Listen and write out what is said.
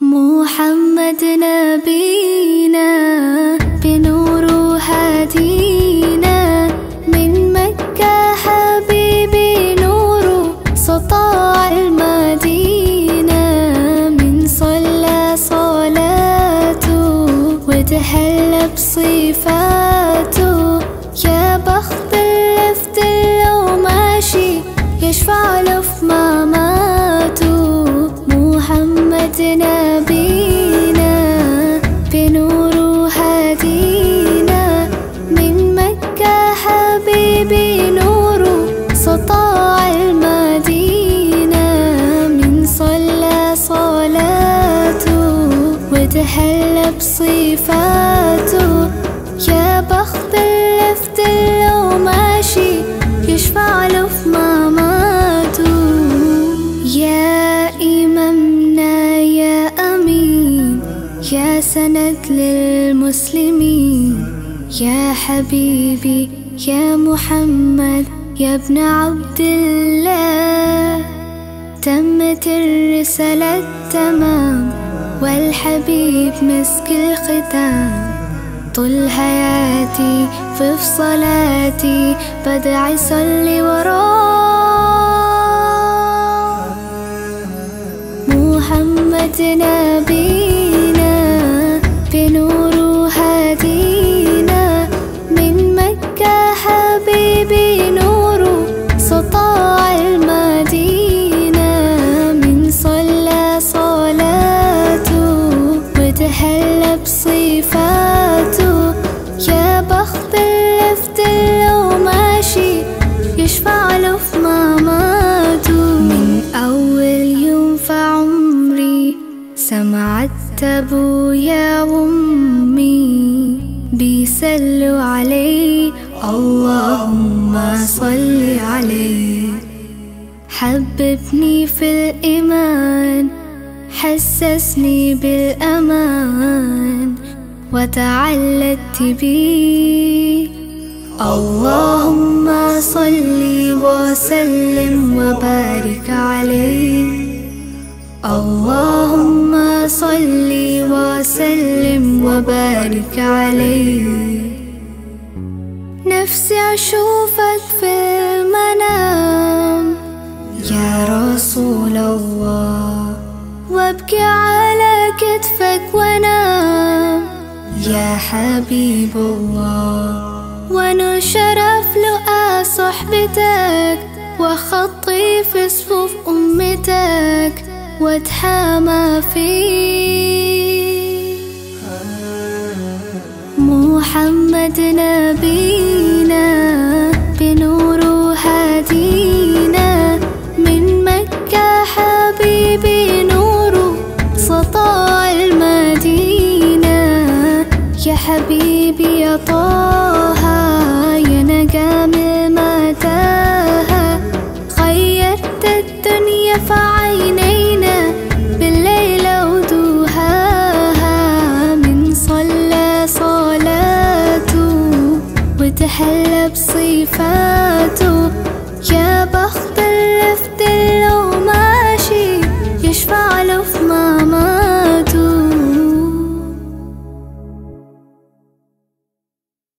محمد نبينا بنور هدينا من مكة حبيبي نور سطاع المدينة من صلى صلاته وتهلى بصفاته يا بخت اللي في دله ماشي يشفع له في مماته محمد نبينا بنور هدينا من مكة حبيبي نور سطاع المدينة من صلى صلاته وتهلى بصفاته يا بخت اللي في دله ماشي يشفع له في مماته يا إمامنا يا أمين يا سند للمسلمين يا حبيبي يا محمد يا ابن عبد الله تمت الرسالة تمام والحبيب مسك الختام طول حياتي في صلاتي بدعي صلي وراه محمد نبينا بنور هدينا من مكة حبيبي نور سطاع المدينة من صلى صلاته وتهلى بصفاته يا بخت اللي في دله ماشي يشفع له في مماته من أول يوم في عمري سمعت أبويا وأمي بيسلوا علي اللهم صل عليه حببني في الإيمان حسسني بالأمان وتعلقت بيه اللهم صل وسلم وبارك عليه اللهم صل وسلم وبارك عليه نفسي أشوفك في المنام يا رسول الله وابكي على كتفك وانام يا حبيب الله وانا شرف لقى صحبتك وخطي في صفوف أمتك واتحامى فيك محمد نبينا بنور هدينا من مكة حبيبي نور سطاع المدينة يا حبيبي يا طه يا نجم المتاهة خيرت الدنيا في عينينا بالليل ودوهاها من صلى صلاته وتهلى بصفاته يا بخت